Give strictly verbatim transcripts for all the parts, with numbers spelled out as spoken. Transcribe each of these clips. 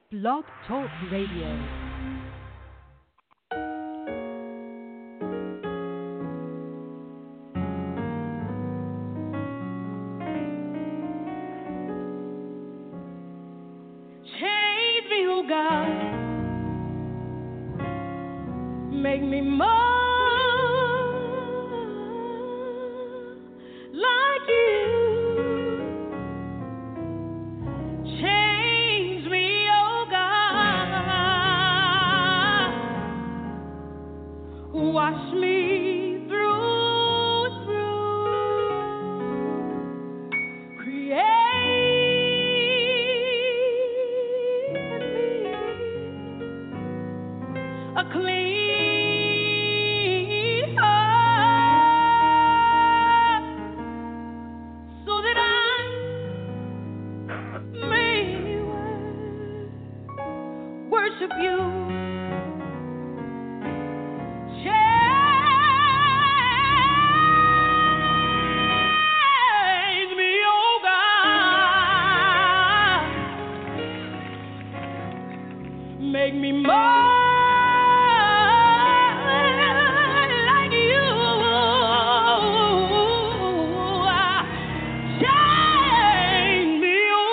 Blog Talk Radio. Make me more like you. Change me, oh God. Wash me through and through. Create in me a clean of you. Change me, oh God. Make me more like you. Change me, oh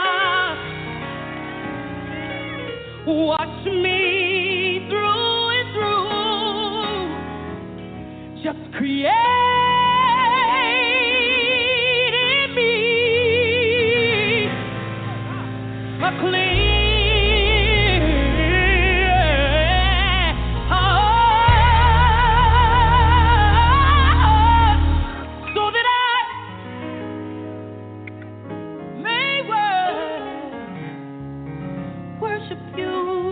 God. Watch me through and through. Just create in me a clean heart, so that I may worship you.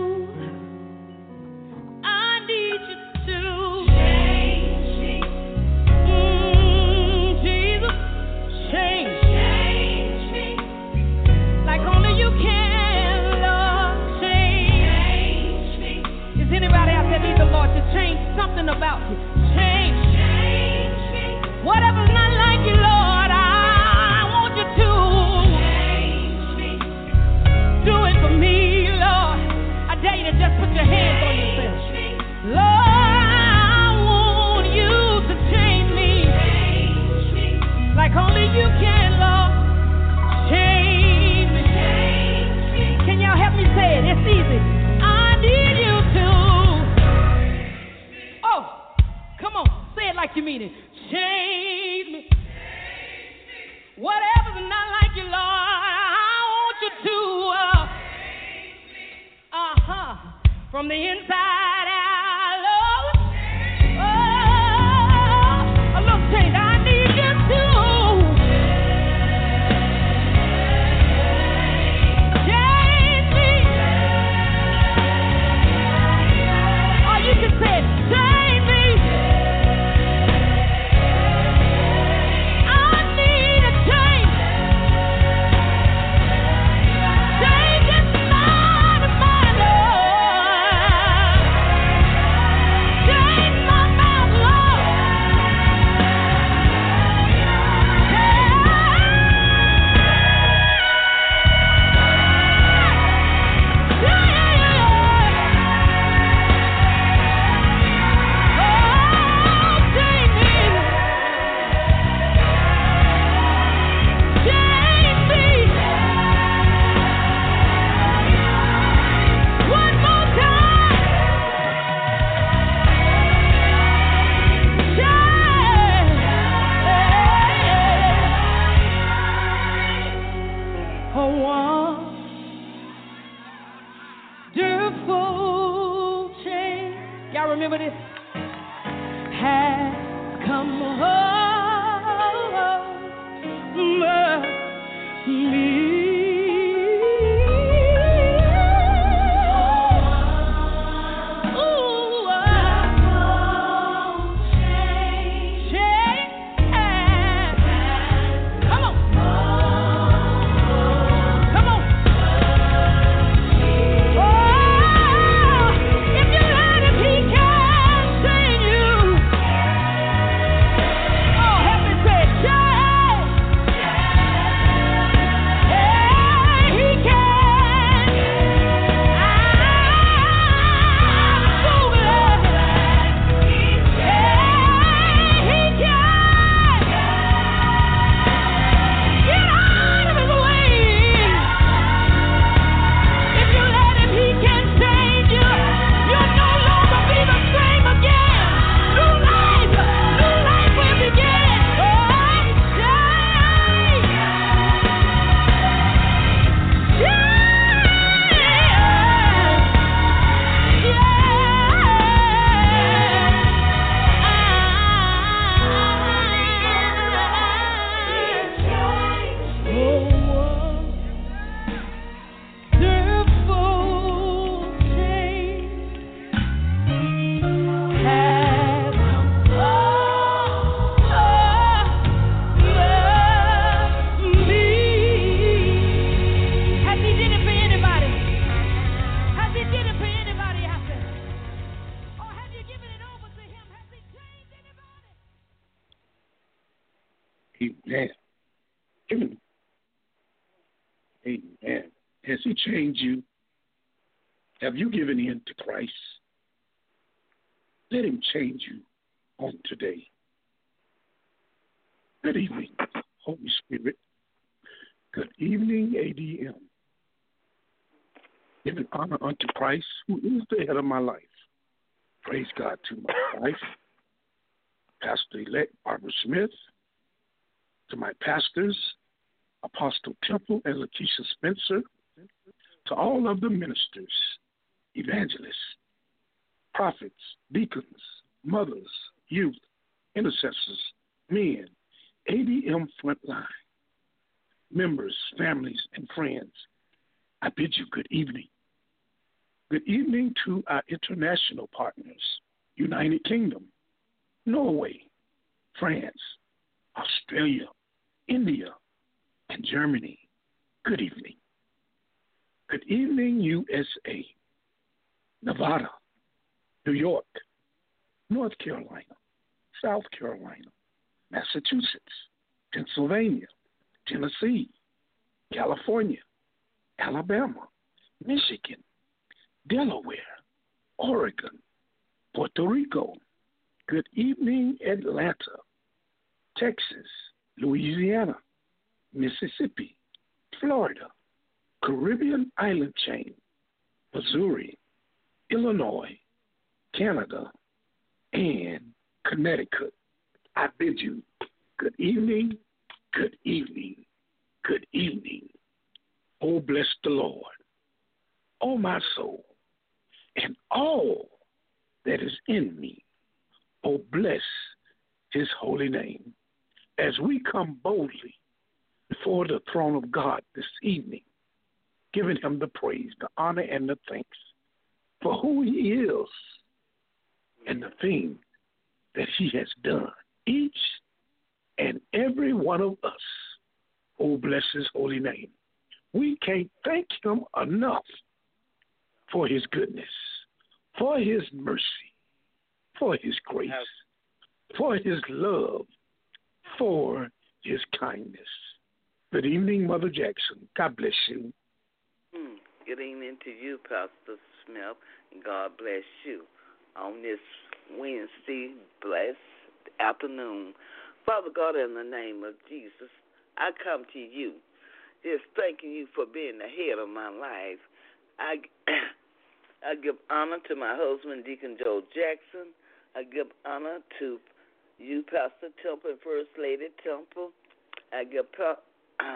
Something about you. Change. Change me. Whatever's not like you, Lord, I want you to. Change me. Do it for me, Lord. I dare you to just put your hands on yourself. Lord, I want you to change me. Change me. Like only you can, Lord. Change me. Change me. Can y'all help me say it? It's easy. I need you to. Come on, say it like you mean it. Change me. Change me. Whatever's not like you, Lord, I want you to. Uh, uh-huh. From the inside out, Lord. Oh, a little change. I need you to. Change me. Or you can say it. Change me. Remember this? Has come over me. Hey! Amen. Amen. Amen. Has he changed you? Have you given in to Christ? Let him change you on today. Good evening, Holy Spirit. Good evening, A D M. Giving honor unto Christ, who is the head of my life. Praise God to my wife, Pastor-elect Barbara Smith, to my pastors, Apostle Temple and Lakeisha Spencer, to all of the ministers, evangelists, prophets, deacons, mothers, youth, intercessors, men, A D M frontline, members, families, and friends. I bid you good evening. Good evening to our international partners, United Kingdom, Norway, France, Australia, India, and Germany. Good evening. Good evening, U S A, Nevada, New York, North Carolina, South Carolina, Massachusetts, Pennsylvania, Tennessee, California, Alabama, Michigan, Delaware, Oregon, Puerto Rico. Good evening, Atlanta, Texas, Louisiana, Mississippi, Florida, Caribbean island chain, Missouri, Illinois, Canada, and Connecticut. I bid you good evening, good evening, good evening. Oh, bless the Lord, oh, my soul, and all that is in me. Oh, bless his holy name. As we come boldly before the throne of God this evening, giving him the praise, the honor, and the thanks for who he is and the thing that he has done. Each and every one of us, oh, bless his holy name. We can't thank him enough for his goodness, for his mercy, for his grace, for his love, for his kindness. Good evening, Mother Jackson. God bless you. Mm, good evening to you, Pastor Smith, and God bless you on this Wednesday blessed afternoon. Father God, in the name of Jesus, I come to you just thanking you for being the head of my life. I, I give honor to my husband, Deacon Joe Jackson. I give honor to you, Pastor Temple and First Lady Temple. I give uh,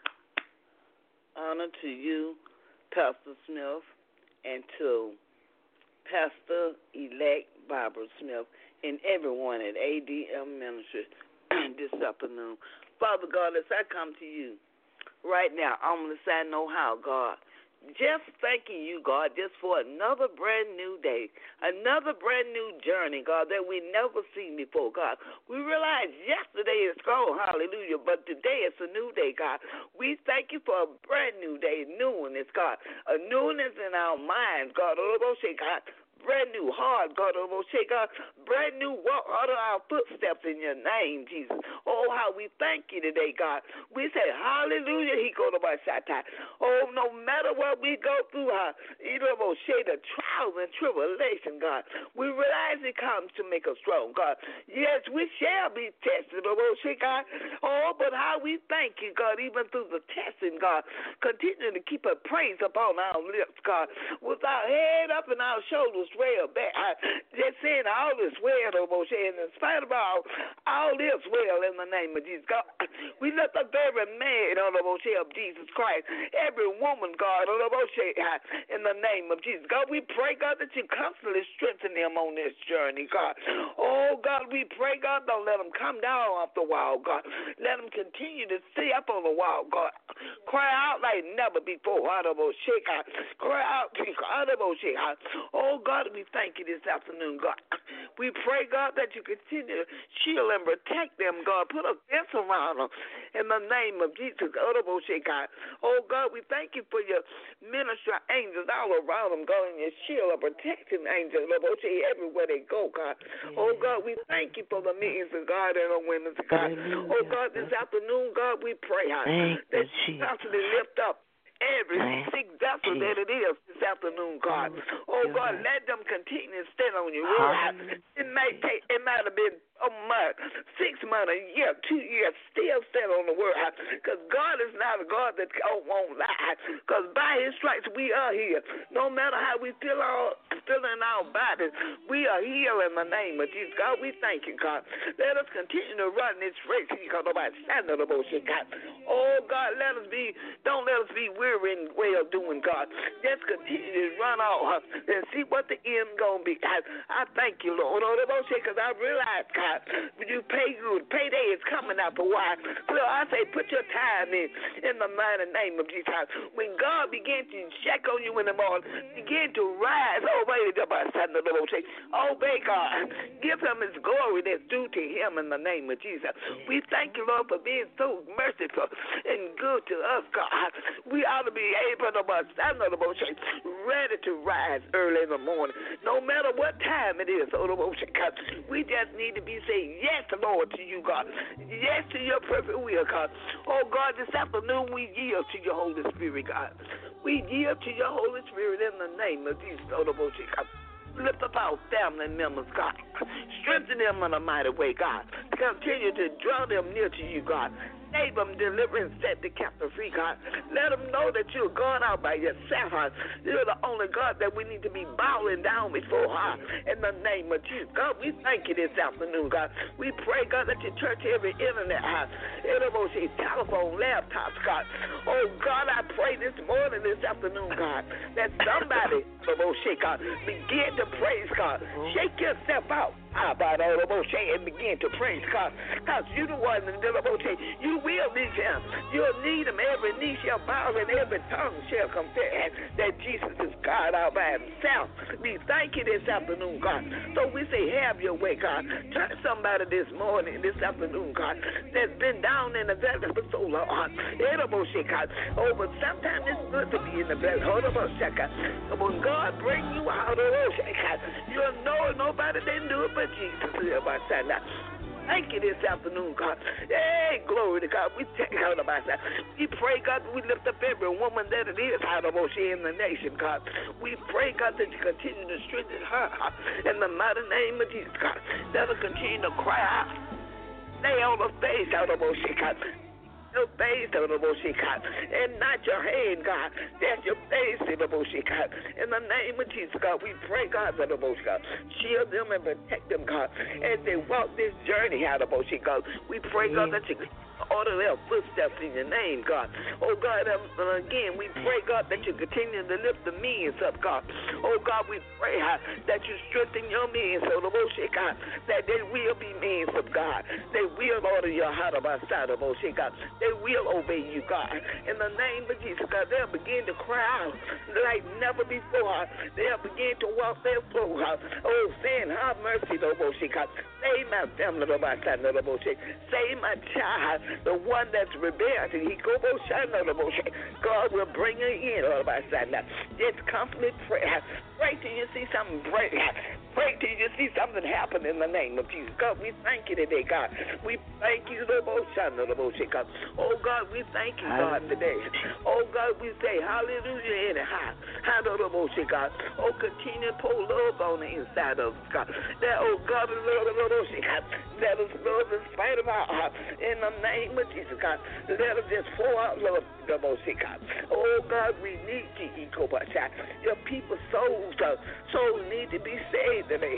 honor to you, Pastor Smith, and to Pastor-elect Barbara Smith and everyone at A D M Ministry this afternoon. Father God, as I come to you right now, I'm going to say no how, God. Just thanking you, God, just for another brand new day, another brand new journey, God, that we never seen before, God. We realize yesterday is gone, hallelujah, but today is a new day, God. We thank you for a brand new day, newness, God, a newness in our minds, God, God. Brand new heart, God, God, brand new walk, order our footsteps in your name, Jesus. Oh, how we thank you today, God. We say hallelujah, he go to my side. Oh, no matter what we go through, uh, the trials and tribulation, God, we realize it comes to make us strong, God. Yes, we shall be tested, God. Oh, but how we thank you, God, even through the testing, God. Continue to keep a praise upon our lips, God, with our head up and our shoulders well back. I just saying all is well, Moshe, and in spite of all, all is well in the name of Jesus. God, we lift up every man, Moshe, of Jesus Christ, every woman, God, Moshe, in the name of Jesus. God, we pray, God, that you constantly strengthen them on this journey, God. Oh, God, we pray, God, don't let them come down off the wall, God. Let them continue to stay up on the wall, God. Cry out like never before, Moshe, God. Cry out, Moshe, God. Oh, God, we thank you this afternoon, God. We pray, God, that you continue to shield and protect them, God. Put a fence around them in the name of Jesus. Oh, God, we thank you for your men minister angels all around them, God, and your shield of protecting angels, Lord, everywhere they go, God. Oh, God, we thank you for the meetings of God and the women's God. Oh, God, this afternoon, God, we pray uh, that you constantly lift up every sick vessel that it is this afternoon, God. Oh, God, let them continue to stand on your word. It may take, it might have been a month, six months, a year, two years, still stand on the word. Because God is not a God that won't lie. Because by his stripes we are here. No matter how we feel, our, feel in our bodies, we are here in the name of Jesus. God, we thank you, God. Let us continue to run this race. Oh, God, let us be, don't let us be weary in well doing, God. Just continue to run out and see what the end going to be. I, I thank you, Lord, because I realize, God, when you pay good, payday is coming out for a while. So I say, put your time in, in the mighty name of Jesus. When God begins to check on you in the morning, begin to rise, obey obey God. Give him his glory that's due to him in the name of Jesus. We thank you, Lord, for being so merciful and good to us, God. We ought to be able to ready to rise early in the morning, no matter what time it is. We just need to be saying yes, Lord, to you, God. Yes to your perfect will, God. Oh, God, this afternoon we yield to your Holy Spirit, God. We yield to your Holy Spirit in the name of Jesus. Lift up our family members, God. Strengthen them in a mighty way, God. Continue to draw them near to you, God. Save them, deliver, and set the captive free, God. Let them know that you're God out by yourself, God. You're the only God that we need to be bowing down before, God. In the name of Jesus, God, we thank you this afternoon, God. We pray, God, that you touch every internet, God. Telephone, laptops, God. Oh, God, I pray this morning, this afternoon, God, that somebody, God, begin to praise God. Shake yourself out. And begin to praise God. Because you the one in the you will need him. You'll need him. Every knee shall bow and every tongue shall confess that Jesus is God all by himself. We thank you this afternoon, God. So we say, have your way, God. Touch somebody this morning, this afternoon, God, that's been down in the valley for so long. Oh, but sometimes it's good to be in the valley. Hold on a second. When God bring you out of those, you'll know nobody didn't do it but Jesus. Thank you this afternoon, God. Hey, glory to God. We take out about that. We pray, God, that we lift up every woman that it is out of in the nation, God. We pray, God, that you continue to strengthen her in the mighty name of Jesus, God. Let her continue to cry out. Lay on her face out of God. Your face, and not your hand, God. That's your face, God. In the name of Jesus, God, we pray, God, that God, shield them and protect them, God, as they walk this journey out of God. We pray, God, that you order their footsteps in your name, God. Oh, God, um, again, we pray, God, that you continue to lift the means up, God. Oh, God, we pray uh, that you strengthen your means, so the God, that they will be means of God. They will order your heart of our side of God. They will obey you, God. In the name of Jesus, God, they'll begin to cry out like never before. They'll begin to walk their floor. Oh, saying, have mercy, God. Save my family, save my child, the one that's rebelled. God will bring her in. Just constantly pray. Pray till you see something break. Pray till you see something happen in the name of Jesus. God, we thank you today, God. We thank you, God. Oh, God, we thank you, God, today. Oh, God, we say hallelujah anyhow. God. Oh, continue to pour love on the inside of us, God. That, oh, God, let us love in spite of our heart. In the name of Jesus, God. Let us just pour out love. Oh, God, we need you, your people's souls, souls need to be saved today.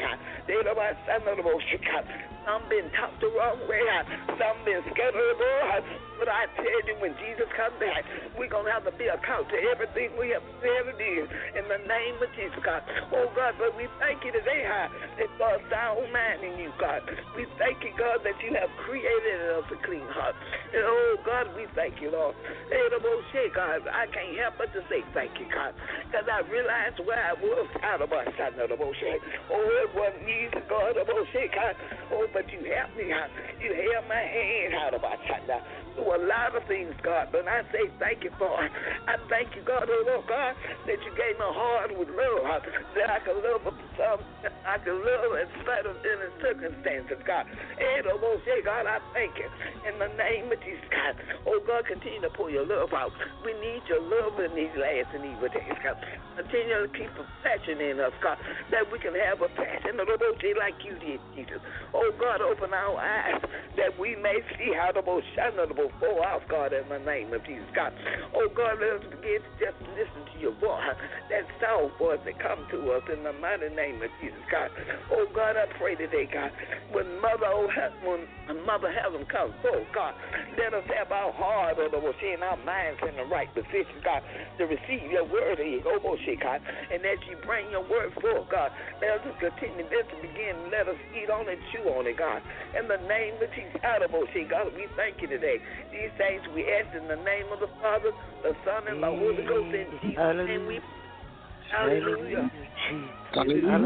Some been taught the wrong way. Some been scattered. But I tell you, when Jesus comes back, we're going to have to be account to everything we have ever did in the name of Jesus, God. Oh, God, but we thank you today, huh, for a sound mind in you, God. We thank you, God, that you have created us a clean heart. And, oh, God, we thank you, Lord. God, I can't help but to say thank you, God, because I realized where I was out of my son of the bullshit. Oh, it wasn't easy, God, of bullshit, God. Oh, but you helped me, God. You held my hand out of my son. through a lot of things, God, but I say thank you for it. I thank you, God, oh Lord God, that you gave me a heart with love, that I can love some, I can love in spite of any circumstances, God. And oh Lord, say, God, I thank you in the name of Jesus, God. Oh God, continue to pour your love out. We need your love in these last and evil days, God. Continue to keep a passion in us, God, that we can have a passion of the Lord like you did, Jesus. Oh God, open our eyes that we may see how the most shine of the most pour out, God, in the name of Jesus, God. Oh God, let us begin to just listen to your voice, that sound voice that come to us in the mighty name of Jesus, God. Oh God, I pray today, God, when Mother oh, when Mother Heaven comes, oh God, let us have our heart or the in our minds in the right position, God, to receive your word, oh God. And as you bring your word forth, God, let us continue this to begin. Let us eat on it, chew on it, God. In the name of Jesus, God, we thank you today. These things we ask in the name of the Father, the Son, and the Holy Ghost in Jesus' name. We hallelujah. Hallelujah.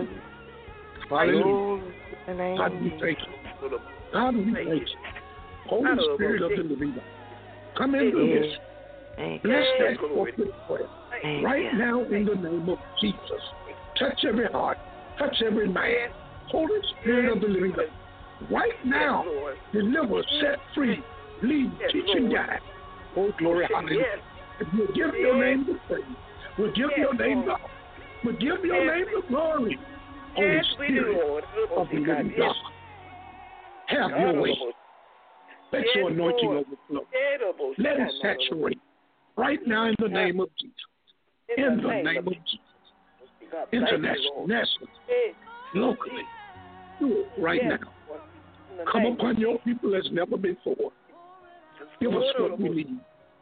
Hallelujah. God, we thank you. God, we thank you. Holy Spirit of the living God, come into this. Bless that corporate prayer right now in the name of Jesus. Touch every heart. Touch every mind. Holy Spirit of the living God, right now, deliver, set free, lead, teach, and guide. Oh, glory, hallelujah. If we'll give your name the praise, we'll give your name the honor, we'll give your name the glory. Holy Spirit of the living God, have your way. Let your anointing overflow. Let it saturate right now in the name of Jesus. In the name of Jesus. International, national, locally. Do it right now. Come upon your people as never before. Give us what we need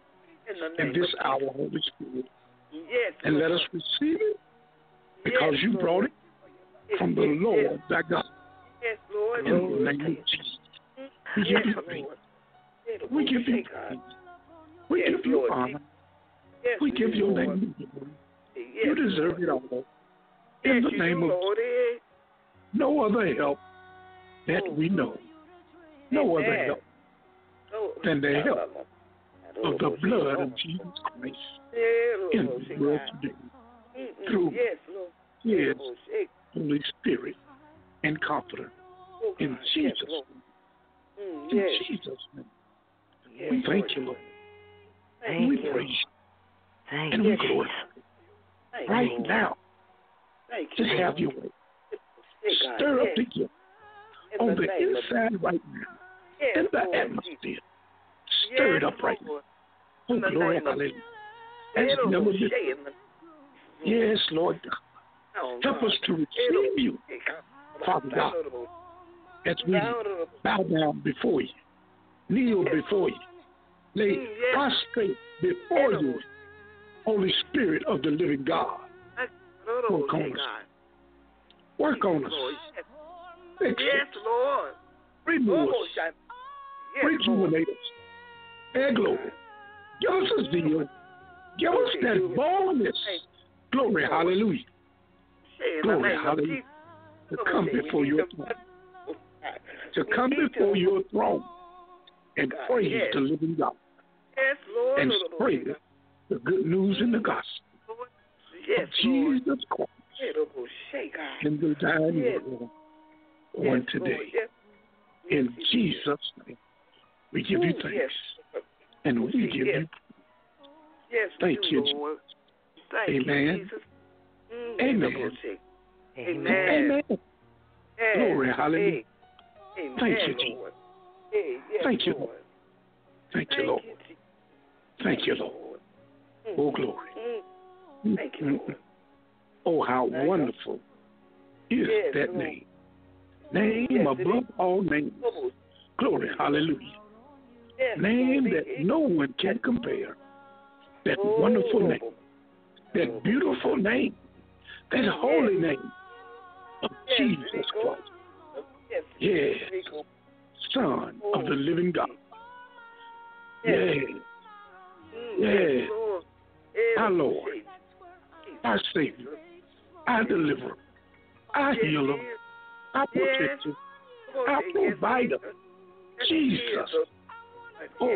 in this hour, Holy Spirit. And let us receive it because you brought it from the Lord thy God. In the name of Jesus. We give you praise. We give you praise. We give you honor. We give your name the glory. You deserve it all. In the name of Jesus. No other help that we know. No other help than the help of the blood of Jesus Christ in the world today. Through His Holy Spirit and Comforter. In Jesus' name. In Jesus' name. We thank you, Lord. And we praise you. And we glorify you. Right now, just have your way. Stir up the gift on the inside right now. In the atmosphere. Stir it up right now. Oh, glory, hallelujah. As never before. Yes, Lord God. Help us to receive you, Father God, as we bow down before you, kneel before you, lay prostrate before you, Holy Spirit of the living God. Work on us. Work on us. Fix us. Renew us. Rejuvenate us. And glory. Give us a zeal. Give us that boldness. Glory, hallelujah. Glory, hallelujah. To come before your throne. To come before your throne and praise the living God. And spread the good news in the gospel of Jesus Christ in the dying world on today. In Jesus' name, we give you thanks. And we give you thank you, Jesus. Amen. Amen. Amen. Glory, hallelujah. Thank you, Jesus. Thank you, Lord. Thank you, Lord. Thank you, Lord. Oh, glory. Thank you, Lord. Oh, how wonderful is that name. Name above all names. Glory, hallelujah. Name that no one can compare. That wonderful name. That beautiful name. That holy name of Jesus Christ. Yes. Son of the living God. Yes. Yes. Our Lord. Our Savior. Our Deliverer. Our Healer. Our Protector. Our Provider. Jesus. Oh,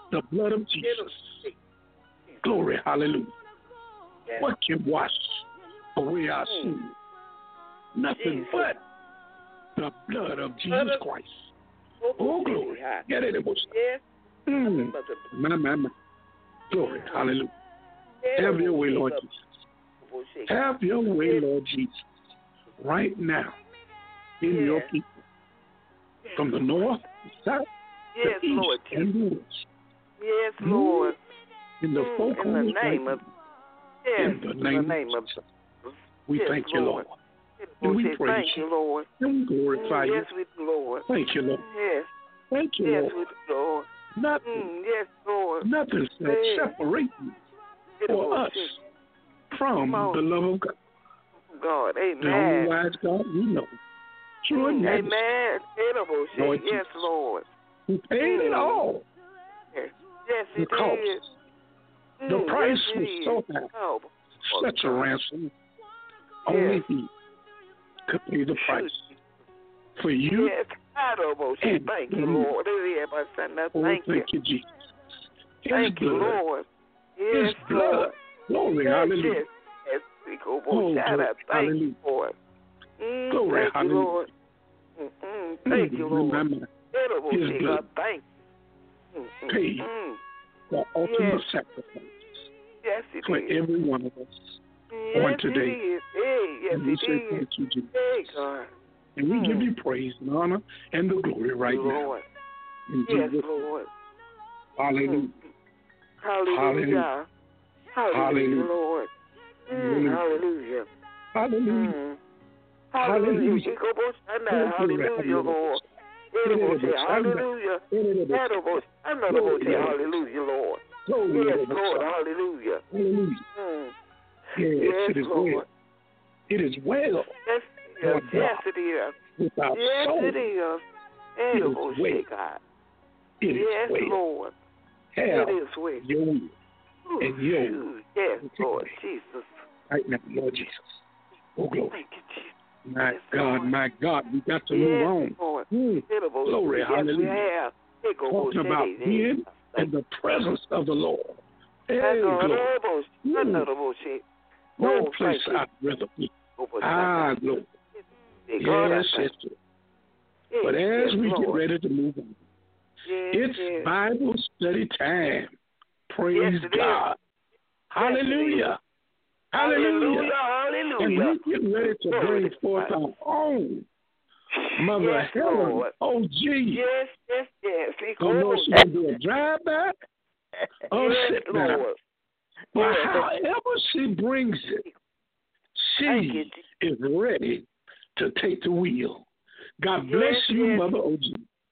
The blood of Jesus. Glory, hallelujah. What can wash away our sin? Nothing but the blood of Jesus Christ. Oh, glory. Get it, mm. My, my, my. Glory, hallelujah. Have your way, Lord Jesus. Have your way, Lord Jesus. Right now, in your people. From the north, the south, yes, the east, Lord. and the west. Yes, Lord. In the folk in the name of yes, in the name, in the name of Jesus. We yes, thank you, Lord. Lord. And we praise thank you, Lord. And we glorify mm, you. Yes, we do, Lord. Thank you, Lord. Yes. Thank you, yes, Lord. we do, Lord. Nothing. Mm, yes, Lord. Nothing shall yes. separate you or us from the love of God. God, amen. The only wise God we know. True and mm, amen. Lord, yes, Lord. Who paid mm. it all. Yes, yes he the cost. did. The mm, price yes, was so high. Oh, Such a ransom. Only yes. he could pay the price for you. Yes, and thank you, Lord. Oh, thank, thank you, you Jesus. His thank blood. you, Lord. Yes, His blood. Lord. Glory, yes, hallelujah. Yes, yes. Oh, glory, thank hallelujah. you, Lord. Mm, glory, thank hallelujah. you, Lord. Mm-mm, thank mm, you, Lord. My, my. His blood. Thank you. Mm-mm, paid mm. the ultimate yes. sacrifice yes, it for is. every one of us yes, on today. It is. Hey, yes, and we it say is. thank you, Jesus. Hey, God. And we mm. give you praise and honor and the glory right you, now. Lord. In yes, Jesus' Lord. Hallelujah. Mm. Hallelujah. Hallelujah. Hallelujah, Hallelujah. Lord. Mm, hallelujah. Hallelujah. Mm. Hallelujah. Hallelujah. Hallelujah, hallelujah, Lord. Hallelujah. Hallelujah. Hallelujah, Lord. Yes, Lord. Hallelujah. Hallelujah. Mm. Yes, yes, it is Lord. well. It is well. Yes, yes, yes it is. With our yes, soul. it is. It is well. God. It is yes, well. Lord. Have it is well. your will. Ooh, and your shoot. Yes, Lord Jesus. Right now, Lord Jesus. Oh, glory. Thank you, Jesus. My yes, God, Lord. my God, we got to yes, move on. Lord. Mm. Glory, yes, hallelujah. We have. Talking about being in the presence of the Lord. Hey, glory. Mm. No oh, place I'd rather be. Ah, glory. Yes, yes, yes. But as yes, we Lord. get ready to move on, yes, it's yes. Bible study time. Praise yes, God. Is. Hallelujah. Hallelujah. Hallelujah. Hallelujah. And we get ready to bring forth our own Mother yes, Helen Lord. O G. Yes, yes, yes. Don't know if she's going to do a drive-by or yes, sit down. Lord. But yes. however she brings it, she is ready to take the wheel. God yes, bless you, yes. Mother O G.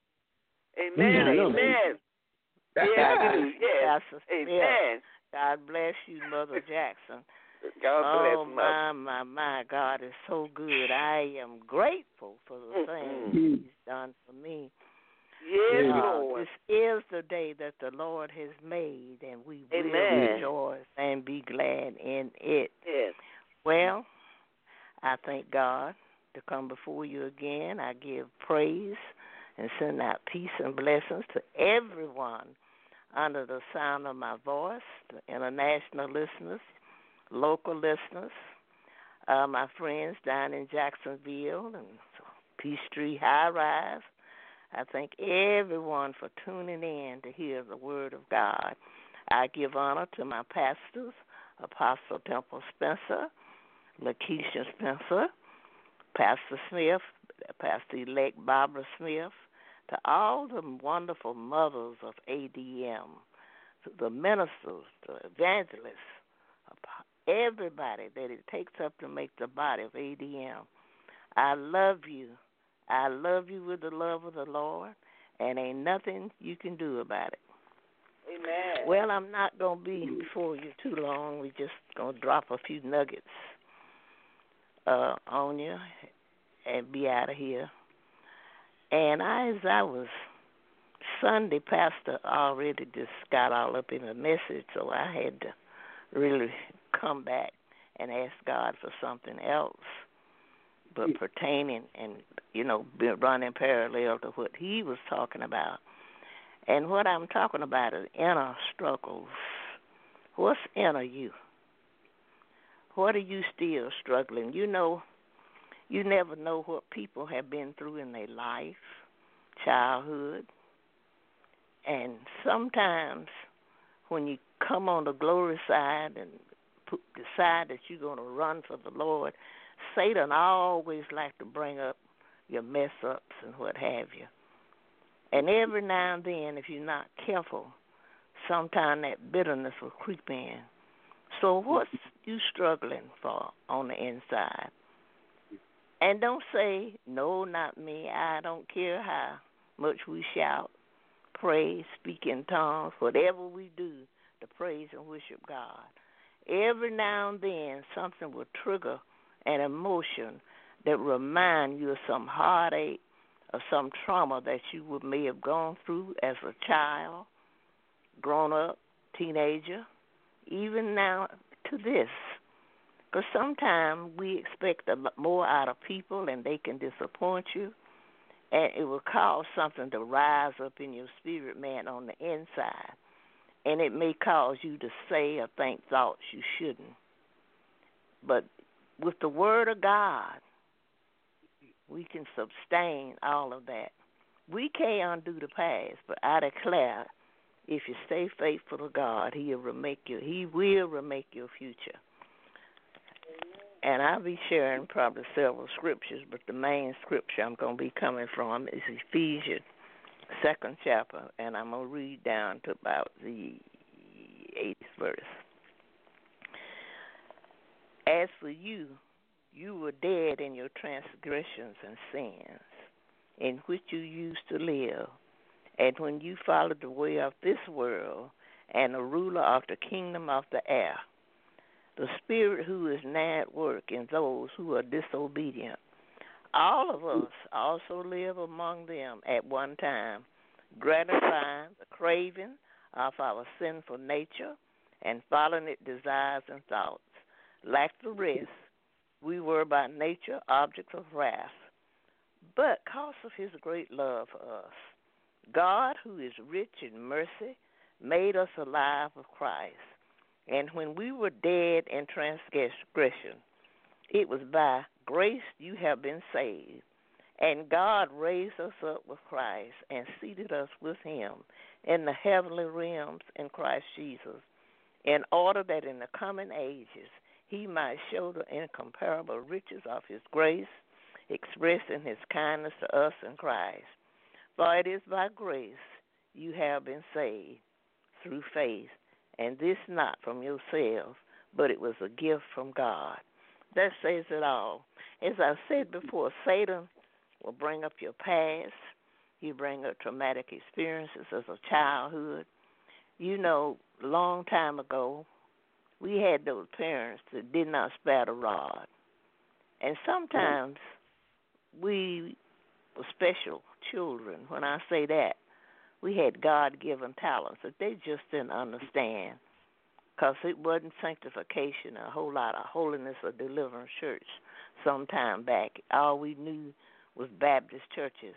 Amen, amen. Yes, yes. Amen. God bless you, Mother Jackson. God bless oh, my, my, my, God is so good. I am grateful for the things mm-hmm. He's done for me. Yes, uh, Lord. This is the day that the Lord has made, and we Amen. will rejoice and be glad in it. Yes. Well, I thank God to come before you again. I give praise and send out peace and blessings to everyone under the sound of my voice, the international listeners, local listeners, uh, my friends down in Jacksonville and Peachtree High Rise. I thank everyone for tuning in to hear the word of God. I give honor to my pastors, Apostle Temple Spencer, Lakeisha Spencer, Pastor Smith, Pastor-elect Barbara Smith, to all the wonderful mothers of A D M, to the ministers, the evangelists, everybody that it takes up to make the body of A D M. I love you. I love you with the love of the Lord, and ain't nothing you can do about it. Amen. Well, I'm not going to be before you too long. We're just going to drop a few nuggets uh, on you and be out of here. And I, as I was Sunday, Pastor already just got all up in the message, so I had to really come back and ask God for something else, but pertaining and, you know, running parallel to what he was talking about. And what I'm talking about is inner struggles. What's inner you? What are you still struggling? You know, you never know what people have been through in their life, childhood. And sometimes when you come on the glory side and decide that you're going to run for the Lord, Satan always like to bring up your mess-ups and what have you. And every now and then, if you're not careful, sometimes that bitterness will creep in. So what's you struggling for on the inside? And don't say, no, not me. I don't care how much we shout, pray, speak in tongues, whatever we do to praise and worship God. Every now and then, something will trigger an emotion that remind you of some heartache or some trauma that you may have gone through as a child, grown up, teenager, even now to this. Because sometimes we expect a lot more out of people and they can disappoint you, and it will cause something to rise up in your spirit, man, on the inside. And it may cause you to say or think thoughts you shouldn't. But with the Word of God, we can sustain all of that. We can't undo the past, but I declare, if you stay faithful to God, He'll remake you. He will remake your future. And I'll be sharing probably several scriptures, but the main scripture I'm going to be coming from is Ephesians, second chapter, and I'm going to read down to about the eighth verse. As for you, you were dead in your transgressions and sins, in which you used to live, and when you followed the way of this world and the ruler of the kingdom of the air, the spirit who is now at work in those who are disobedient. All of us also live among them at one time, gratifying the craving of our sinful nature and following its desires and thoughts. Like the rest, we were by nature objects of wrath. But because of His great love for us, God, who is rich in mercy, made us alive with Christ. And when we were dead in transgression, it was by grace you have been saved. And God raised us up with Christ and seated us with Him in the heavenly realms in Christ Jesus, in order that in the coming ages He might show the incomparable riches of His grace, expressed in His kindness to us in Christ. For it is by grace you have been saved through faith, and this not from yourselves, but it was a gift from God. That says it all. As I said before, Satan will bring up your past. He'll bring up traumatic experiences as a childhood. You know, a long time ago, we had those parents that did not spare the rod. And sometimes we were special children. When I say that, we had God-given talents that they just didn't understand, because it wasn't sanctification, a whole lot of holiness or deliverance church some time back. All we knew was Baptist churches.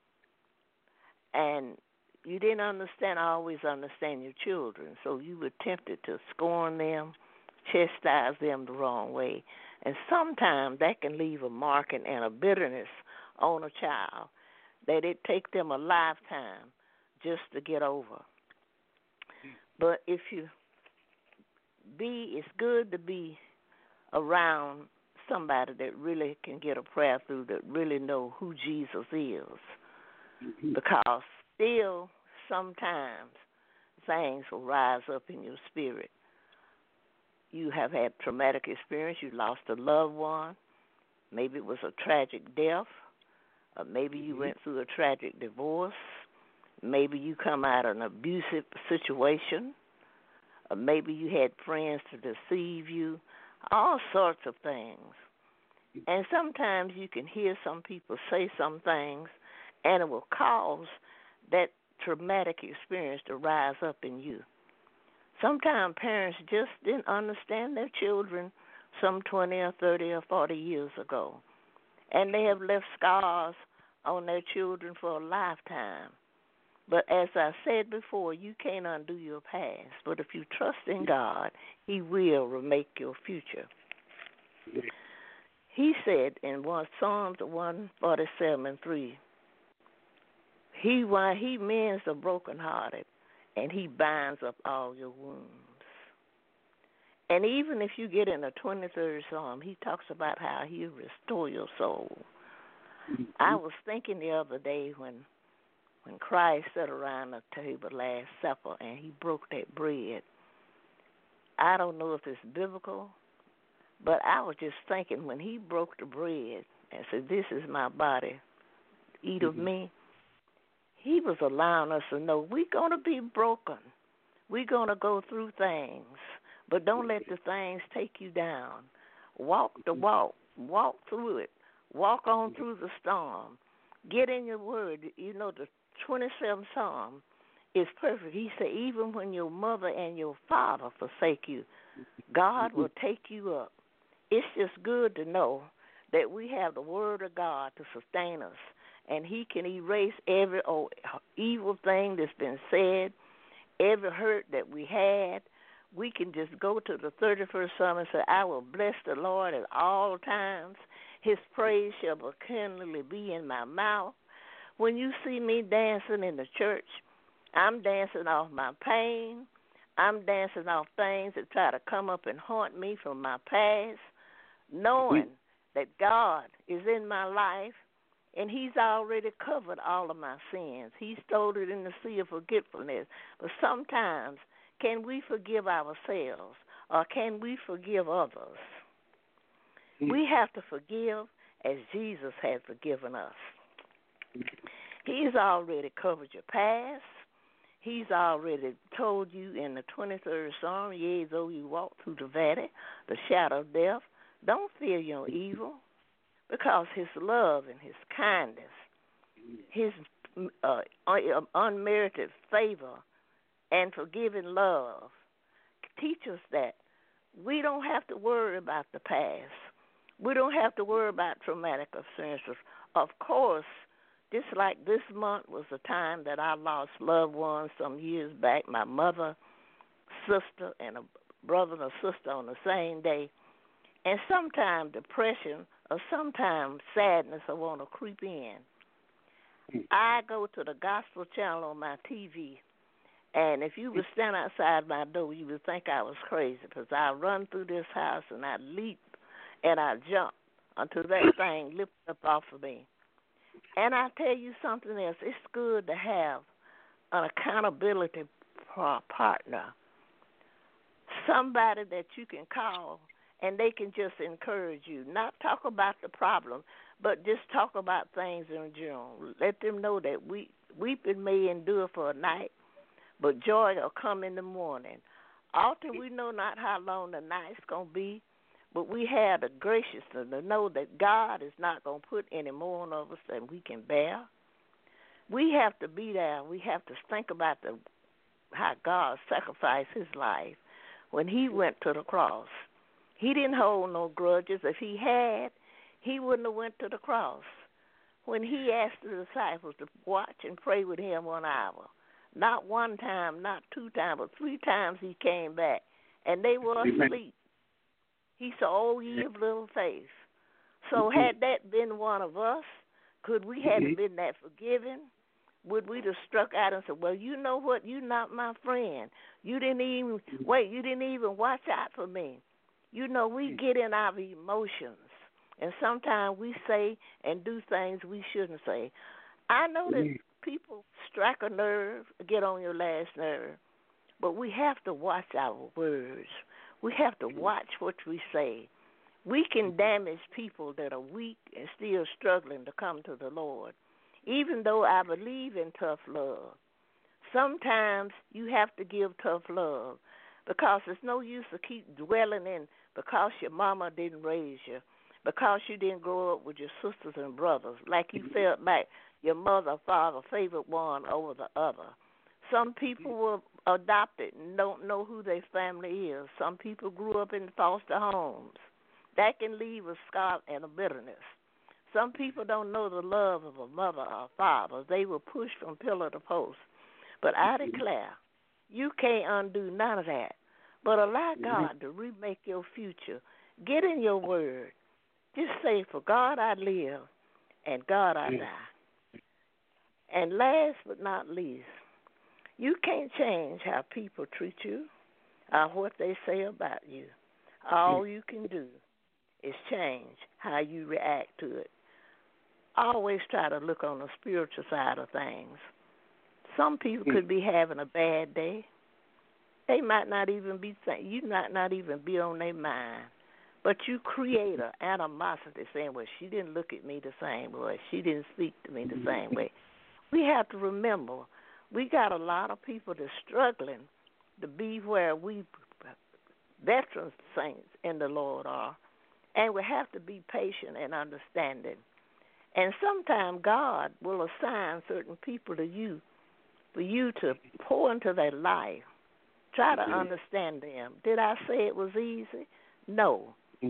And you didn't understand, always understand your children, so you were tempted to scorn them, chastise them the wrong way. And sometimes that can leave a marking and a bitterness on a child that it take them a lifetime just to get over. But if you be, it's good to be around somebody that really can get a prayer through, that really know who Jesus is. Mm-hmm. Because still sometimes things will rise up in your spirit. You have had traumatic experience. You lost a loved one. Maybe it was a tragic death. Or maybe you mm-hmm. went through a tragic divorce. Maybe you come out of an abusive situation. Or maybe you had friends to deceive you. All sorts of things. And sometimes you can hear some people say some things, and it will cause that traumatic experience to rise up in you. Sometimes parents just didn't understand their children some twenty or thirty or forty years ago, and they have left scars on their children for a lifetime. But as I said before, you can't undo your past. But if you trust in God, He will remake your future. He said in one Psalms one forty-seven and three, He why He mends the brokenhearted, and He binds up all your wounds. And even if you get in the twenty-third Psalm, He talks about how He'll restore your soul. Mm-hmm. I was thinking the other day when when Christ sat around the table Last Supper and He broke that bread. I don't know if it's biblical, but I was just thinking when He broke the bread and said, "This is my body, eat mm-hmm. of me," He was allowing us to know we're going to be broken. We're going to go through things, but don't let the things take you down. Walk the walk. Walk through it. Walk on through the storm. Get in your word. You know, the twenty-seventh Psalm is perfect. He said, even when your mother and your father forsake you, God will take you up. It's just good to know that we have the word of God to sustain us, and He can erase every oh, evil thing that's been said, every hurt that we had. We can just go to the thirty-first Psalm and say, I will bless the Lord at all times. His praise shall continually be in my mouth. When you see me dancing in the church, I'm dancing off my pain. I'm dancing off things that try to come up and haunt me from my past, knowing that God is in my life and He's already covered all of my sins. He stowed it in the sea of forgetfulness. But sometimes, can we forgive ourselves or can we forgive others? We have to forgive as Jesus has forgiven us. He's already covered your past. He's already told you in the twenty-third Psalm, yea, though you walk through the valley, the shadow of death, don't fear your evil, because His love and His kindness, His uh, unmerited favor and forgiving love teach us that we don't have to worry about the past. We don't have to worry about traumatic experiences. Of course, just like this month was the time that I lost loved ones some years back, my mother, sister, and a brother and a sister on the same day. And sometimes depression or sometimes sadness will want to creep in. I go to the gospel channel on my T V, and if you would stand outside my door, you would think I was crazy, because I run through this house and I leap and I jump until that thing lifts up off of me. And I tell you something else. It's good to have an accountability partner, somebody that you can call and they can just encourage you. Not talk about the problem, but just talk about things in general. Let them know that we, weeping may endure for a night, but joy will come in the morning. Often we know not how long the night's going to be, but we have the graciousness to know that God is not going to put any more on us than we can bear. We have to be there. We have to think about the how God sacrificed His life when He went to the cross. He didn't hold no grudges. If He had, He wouldn't have went to the cross. When He asked the disciples to watch and pray with Him one hour, not one time, not two times, but three times He came back, and they were asleep. He said, "Oh, ye of little faith." So had that been one of us, could we have been that forgiving? Would we have struck out and said, well, you know what, you're not my friend. You didn't even, wait, you didn't even watch out for me. You know, we get in our emotions, and sometimes we say and do things we shouldn't say. I know that people strike a nerve, get on your last nerve, but we have to watch our words. We have to watch what we say. We can damage people that are weak and still struggling to come to the Lord, even though I believe in tough love. Sometimes you have to give tough love, because it's no use to keep dwelling in because your mama didn't raise you, because you didn't grow up with your sisters and brothers, like you felt like your mother or father favored one over the other. Some people were adopted and don't know who their family is. Some people grew up in foster homes. That can leave a scar and a bitterness. Some people don't know the love of a mother or father. They were pushed from pillar to post. But I declare, you can't undo none of that. But allow God to remake your future. Get in your word. Just say, for God I live, and God I die. And last but not least, you can't change how people treat you or what they say about you. All you can do is change how you react to it. Always try to look on the spiritual side of things. Some people could be having a bad day. They might not even be think you might not even be on their mind. But you create an animosity saying, well, she didn't look at me the same way. She didn't speak to me the same way. We have to remember, we got a lot of people that's struggling to be where we veteran saints in the Lord are. And we have to be patient and understanding. And sometimes God will assign certain people to you for you to pour into their life. Try to understand them. Did I say it was easy? No.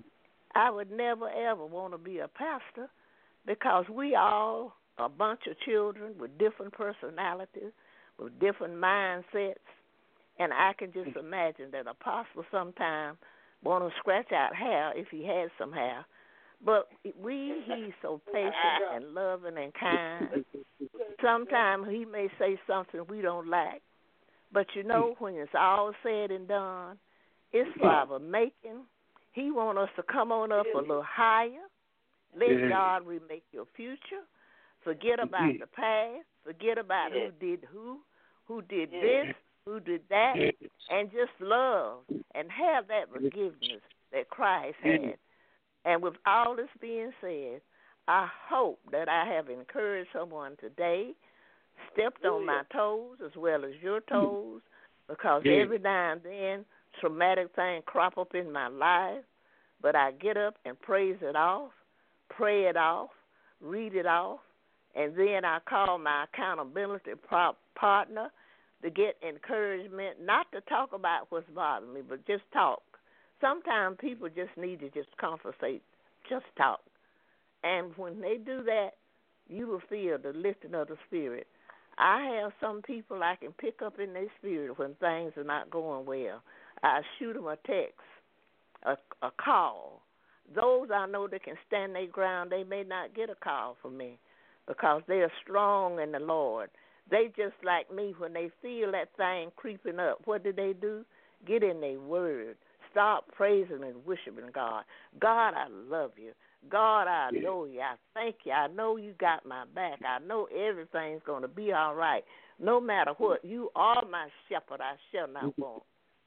I would never, ever want to be a pastor because we all a bunch of children with different personalities, with different mindsets, and I can just imagine that apostle sometime want to scratch out hair if he has some hair. But we, he's so patient and loving and kind. Sometimes he may say something we don't like. But you know, when it's all said and done, it's for our making. He wants us to come on up a little higher. Let God remake your future. Forget about the past. Forget about who did who, who did this, who did that, and just love and have that forgiveness that Christ had. And with all this being said, I hope that I have encouraged someone today, stepped on my toes as well as your toes, because every now and then traumatic things crop up in my life, but I get up and praise it off, pray it off, read it off, and then I call my accountability partner to get encouragement, not to talk about what's bothering me, but just talk. Sometimes people just need to just conversate, just talk. And when they do that, you will feel the lifting of the spirit. I have some people I can pick up in their spirit when things are not going well. I shoot them a text, a, a call. Those I know that can stand their ground, they may not get a call from me because they are strong in the Lord. They just like me, when they feel that thing creeping up, what do they do? Get in their word. Stop praising and worshiping God. God, I love you. God, I know you. I thank you. I know you got my back. I know everything's going to be all right. No matter what, you are my shepherd. I shall not want.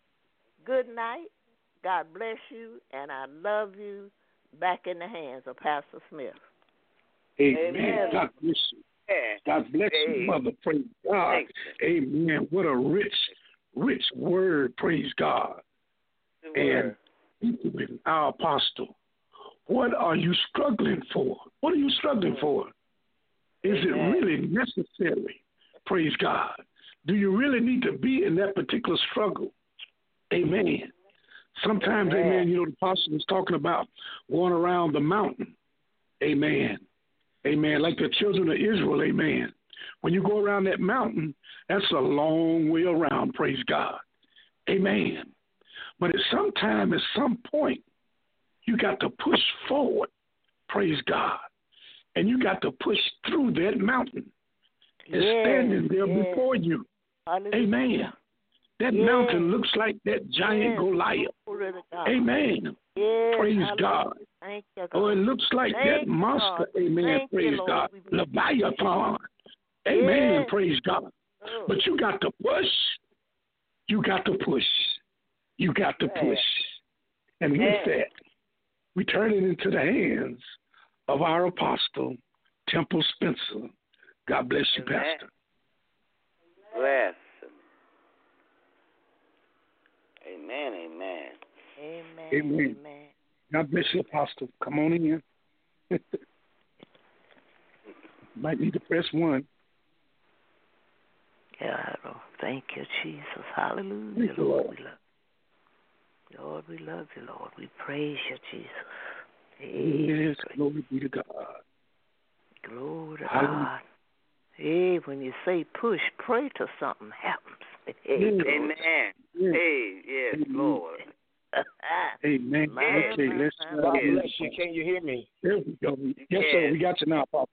Good night. God bless you, and I love you. Back in the hands of Pastor Smith. Amen. Amen. God bless you. God bless you, Mother. Praise God. Amen. What a rich, rich word. Praise God. And our apostle, what are you struggling for? What are you struggling for? Is it really necessary? Praise God. Do you really need to be in that particular struggle? Amen. Sometimes, amen, amen you know, the apostle was talking about going around the mountain. Amen. Amen. Like the children of Israel, amen. When you go around that mountain, that's a long way around, praise God. Amen. But at some time, at some point, you got to push forward, praise God. And you got to push through that mountain. It's yes, standing there yes. before you. Hallelujah. Amen. That yes. mountain looks like that giant yes. Goliath. Amen. Yes. Praise Hallelujah. God. Thank you, God. Oh, it looks like Thank that monster. God. Amen. Thank praise you, God. Leviathan. Amen. Yes. Praise God. Oh. But you got to push. You got to push. You got to push. And with yes. that, we turn it into the hands of our apostle, Temple Spencer. God bless you, Amen. Pastor. Bless. Amen, amen. Amen, amen. Amen. God bless you, Apostle. Come on in. Might need to press one. God, oh, thank you, Jesus. Hallelujah, Lord. Lord. We love you. Lord, we love you, Lord. We praise you, Jesus. Yes, glory be to God. Glory to Hallelujah. God. Hey, when you say push, pray till something happens. Hey, amen. Yeah. Hey, yes, Amen. Lord. Amen. My, okay, my, let's. my, God God bless bless you. Can you hear me? There we go. Yes, sir. We got you now, Papa.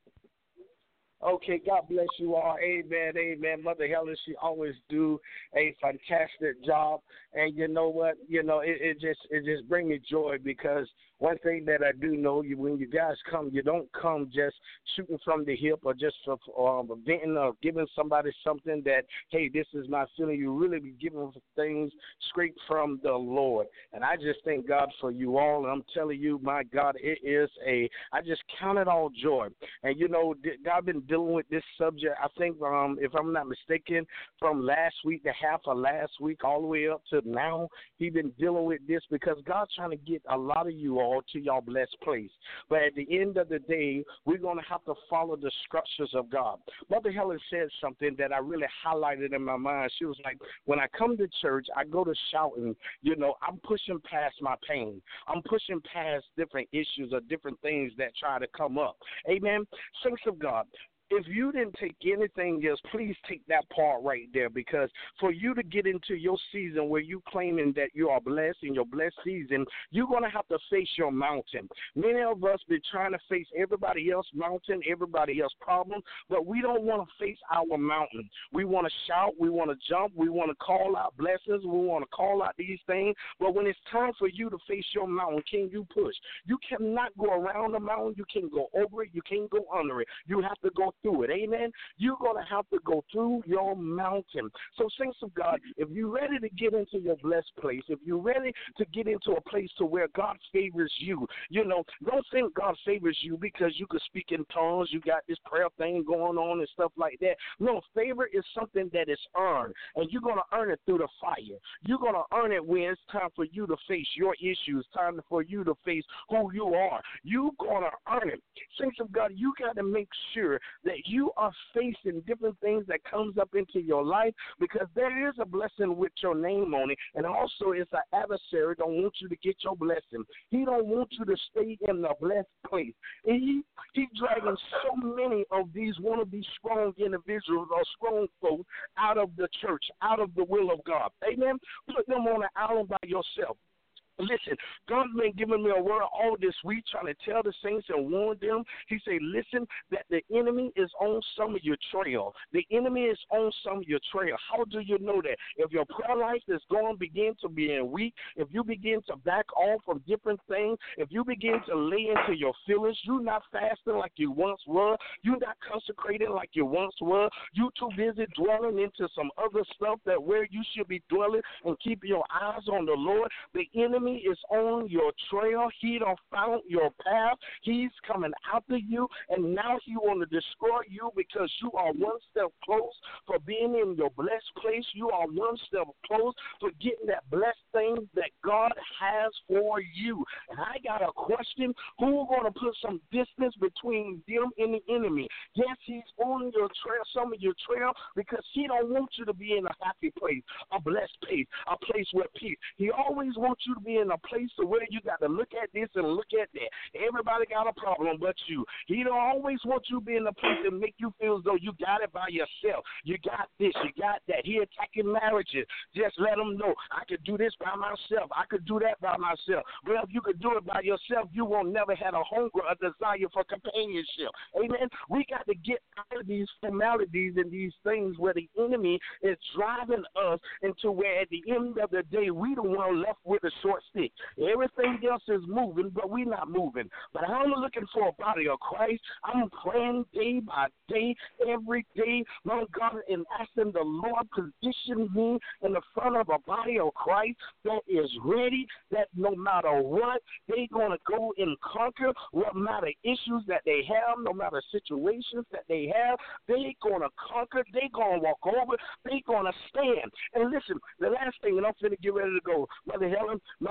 Okay, God bless you all. Amen, amen. Mother Helen, she always do a fantastic job. And you know what? You know, it, it just it just brings me joy because one thing that I do know, you when you guys come, you don't come just shooting from the hip or just for um, venting or giving somebody something that, hey, this is my feeling. You really be giving things straight from the Lord. And I just thank God for you all. And I'm telling you, my God, it is a, I just count it all joy. And, you know, God been dealing with this subject, I think, um, if I'm not mistaken, from last week, the half of last week, all the way up to now, he been dealing with this because God's trying to get a lot of you all to your blessed place. But at the end of the day, we're going to have to follow the structures of God. Mother Helen said something that I really highlighted in my mind. She was like, when I come to church, I go to shouting, you know, I'm pushing past my pain. I'm pushing past different issues or different things that try to come up. Amen. Saints of God, if you didn't take anything else, please take that part right there, because for you to get into your season where you claiming that you are blessed in your blessed season, you're going to have to face your mountain. Many of us been trying to face everybody else's mountain, everybody else's problem, but we don't want to face our mountain. We want to shout, we want to jump, we want to call out blessings, we want to call out these things, but when it's time for you to face your mountain, can you push? You cannot go around the mountain, you can't go over it, you can't go under it. You have to go through it. Amen. You're going to have to go through your mountain. So, saints of God, if you're ready to get into your blessed place, if you're ready to get into a place to where God favors you, you know, don't think God favors you because you could speak in tongues, you got this prayer thing going on and stuff like that. No, favor is something that is earned, and you're going to earn it through the fire. You're going to earn it when it's time for you to face your issues, time for you to face who you are. You're going to earn it. Saints of God, you got to make sure that you are facing different things that comes up into your life, because there is a blessing with your name on it, and also it's an adversary don't want you to get your blessing. He don't want you to stay in the blessed place. And he he's dragging so many of these want to be strong individuals or strong folks out of the church, out of the will of God. Amen. Put them on an island by yourself. Listen, God's been giving me a word all this week trying to tell the saints and warn them. He said, listen, that the enemy is on some of your trail. The enemy is on some of your trail. How do you know that? If your prayer life is going to begin to be weak, if you begin to back off from different things, if you begin to lay into your feelings, you're not fasting like you once were, you're not consecrating like you once were, you too busy dwelling into some other stuff that where you should be dwelling and keep your eyes on the Lord, the enemy is on your trail. He don't found your path. He's coming after you, and now he want to destroy you because you are one step close for being in your blessed place. You are one step close for getting that blessed thing that God has for you. And I got a question. Who's going to put some distance between them and the enemy? Yes, he's on your trail, some of your trail, because he don't want you to be in a happy place, a blessed place, a place where peace. He always wants you to be in a place to where you got to look at this and look at that. Everybody got a problem but you. He don't always want you to be in a place that make you feel as though you got it by yourself. You got this, you got that. He attacking marriages. Just let him know, I could do this by myself. I could do that by myself. Well, if you could do it by yourself, you won't never have a hunger, a desire for companionship. Amen? We got to get out of these formalities and these things where the enemy is driving us into where at the end of the day, we the one left with a short stick. Everything else is moving, but we're not moving. But I'm looking for a body of Christ. I'm praying day by day, every day, my God, and asking the Lord position me in the front of a body of Christ that is ready, that no matter what, they're going to go and conquer what matter issues that they have, no matter situations that they have, they're going to conquer, they're going to walk over, they're going to stand. And listen, the last thing, and I'm going to get ready to go, Mother Helen, my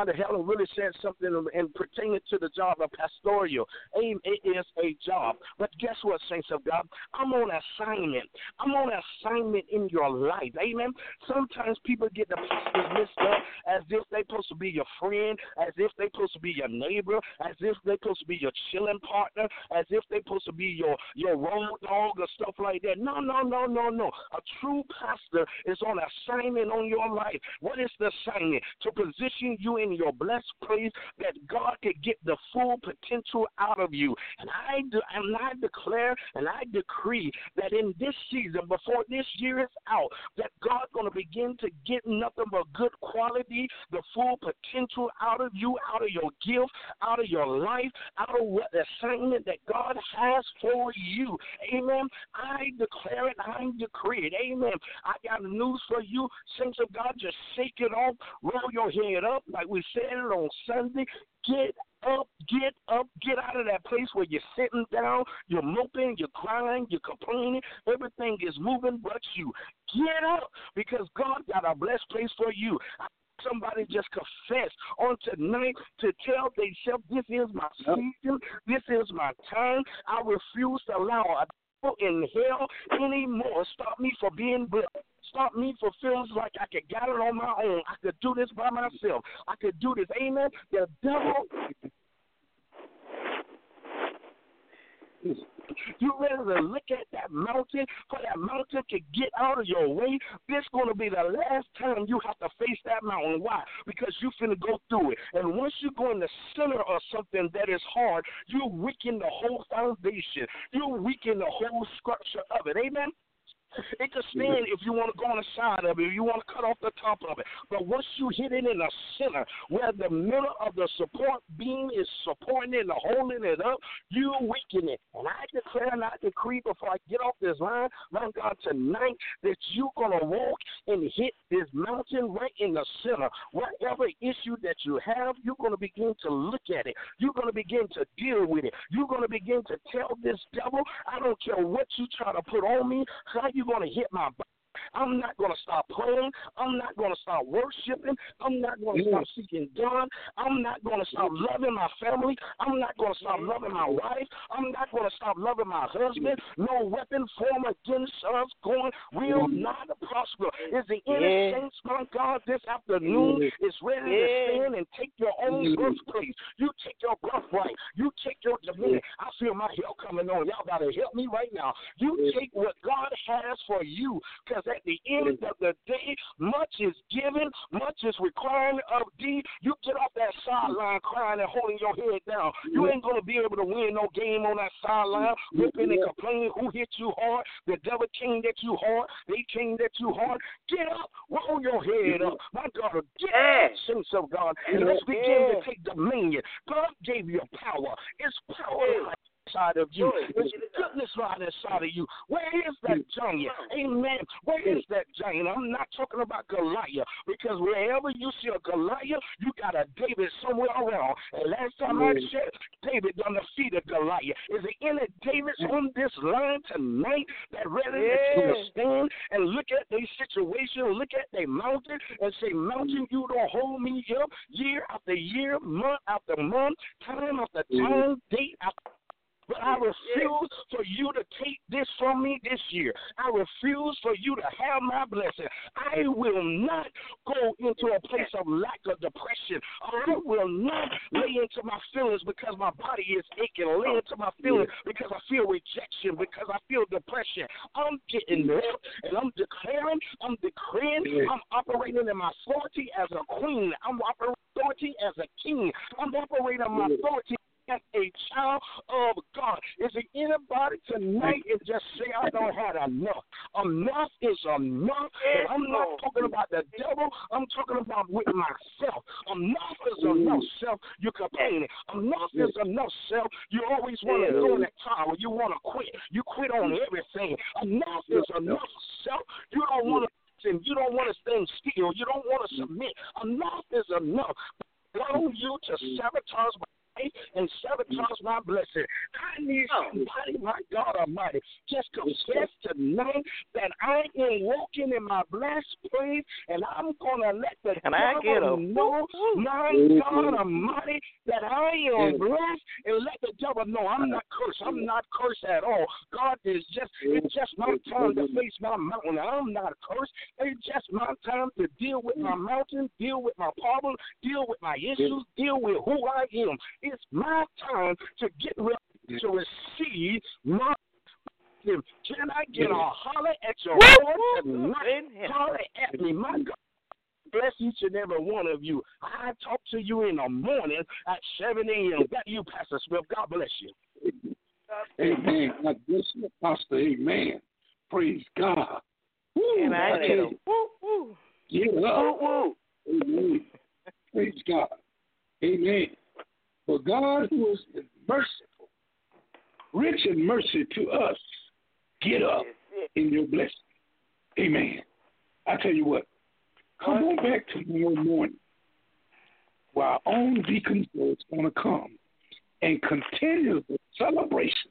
Mother Helen really said something in pertaining to the job of pastoral. Aim, it is a job. But guess what, saints of God? I'm on assignment. I'm on assignment in your life. Amen. Sometimes people get the pastors mixed up as if they're supposed to be your friend, as if they're supposed to be your neighbor, as if they're supposed to be your chilling partner, as if they're supposed to be your, your road dog or stuff like that. No, no, no, no, no. A true pastor is on assignment on your life. What is the assignment? To position you in your blessed place that God could get the full potential out of you. And I, do, and I declare and I decree that in this season, before this year is out, that God's going to begin to get nothing but good quality, the full potential out of you, out of your gift, out of your life, out of what assignment that God has for you. Amen. I declare it. I decree it. Amen. I got news for you, saints of God. Just shake it off. Roll your head up like we said it on Sunday. Get up, get up, get out of that place where you're sitting down, you're moping, you're crying, you're complaining. Everything is moving but you. Get up because God got a blessed place for you. Somebody just confess on tonight to tell themselves, this is my season, this is my time. I refuse to allow a devil in hell anymore stop me from being blessed. Stop me for feeling like I could get it on my own. I could do this by myself. I could do this. Amen. The devil. You ready to look at that mountain for that mountain to get out of your way? This is going to be the last time you have to face that mountain. Why? Because you're finna go through it. And once you go in the center of something that is hard, you weaken the whole foundation. You weaken the whole structure of it. Amen? It can stand if you want to go on the side of it, if you want to cut off the top of it. But once you hit it in the center, where the middle of the support beam is supporting it and holding it up, you weaken it. And I declare and I decree before I get off this line, my God, tonight, that you're going to walk and hit this mountain right in the center. Whatever issue that you have, you're going to begin to look at it. You're going to begin to deal with it. You're going to begin to tell this devil, I don't care what you try to put on me, how you going to hit my body. I'm not going to stop praying. I'm not going to stop worshiping. I'm not going to stop seeking God. I'm not going to stop loving my family. I'm not going to stop loving my wife. I'm not going to stop loving my husband. No weapon formed against us going will not prosper. Is the inner saints, my God, this afternoon is ready to stand and take your own birthplace. You take your birthright. You take your dominion. I feel my help coming on. Y'all got to help me right now. You take what God has for you, because at the end of the day, much is given, much is required of thee. You get off that sideline crying and holding your head down. You ain't going to be able to win no game on that sideline, whipping and complaining who hit you hard. The devil came at you hard. They came at you hard. Get up, roll your head up. My God, get up, saints of God, and let's begin to take dominion. God gave you power. It's power inside of you. There's goodness right inside of you. Where is that giant? Amen. Where is that giant? I'm not talking about Goliath, because wherever you see a Goliath, you got a David somewhere around. And last time I checked, David done defeated Goliath. Is there any Davids on this line tonight that ready to stand and look at their situation, look at their mountain, and say, mountain, you don't hold me up year after year, month after month, time after time, date after But I refuse for you to take this from me this year. I refuse for you to have my blessing. I will not go into a place of lack of depression. I will not lay into my feelings because my body is aching. Lay into my feelings because I feel rejection, because I feel depression. I'm getting up and I'm declaring, I'm decreeing, I'm operating in my authority as a queen. I'm operating authority as a king. I'm operating my authority as a child of God. Is there anybody tonight and just say, I don't have enough? Enough is enough. And I'm not talking about the devil. I'm talking about with myself. Enough is enough, self. You're complaining. Enough is enough, self. You always want to throw in that towel. You want to quit. You quit on everything. Enough is enough, self. You don't want to listen. You don't want to stand still. You don't want to submit. Enough is enough. Allow you to sabotage my faith and sabotage my blessing. I need somebody, my God Almighty, just confess tonight that I am walking in my blessed place, and I'm going to let the and devil know, my God Almighty, that I am blessed, and let the devil know I'm not cursed. I'm not cursed at all. God is just, it's just my time to face my mountain. I'm not cursed. It's just my time to deal with my mountain, deal with my problem, deal with my issues, deal with who I am. It's my time to get ready to receive my. Can I get a holler at your Lord tonight? Holler at me, my God. Bless each and every one of you. I talk to you in the morning at seven a.m. Got you, Pastor Smith. God bless you. Amen. God bless you, Pastor. Amen. Praise God. Woo, and I get a woo, woo. Get up. Woo, woo. Amen. Praise God. Amen. But God, who is merciful, rich in mercy to us, get up in your blessing. Amen. I tell you what, come on back tomorrow morning where our own deacon is going to come and continue the celebration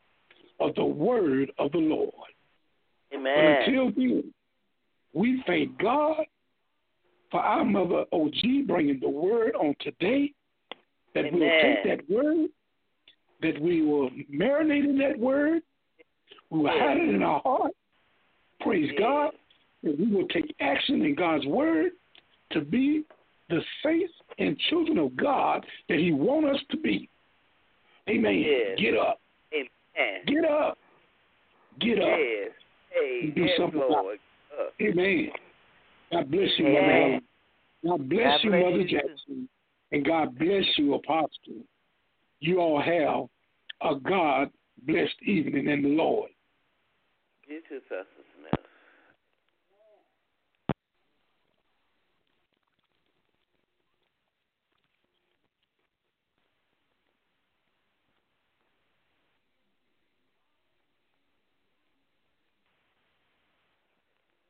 of the word of the Lord. Amen. But until then, we thank God for our mother O G bringing the word on today, that Amen. we'll take that word, that we will marinate in that word, we will hide it in our heart, praise yeah. God, and we will take action in God's word to be the saints and children of God that he wants us to be. Amen. Yes. Get up. Amen. Get up. Get up. Yes. Hey, do yes, something Lord. about it. Amen. God bless you, Amen. Mother Helen. God bless God you, bless Mother you. Jackson. And God bless you, Apostle. You all have a God-blessed evening in the Lord. You too, Pastor Smith.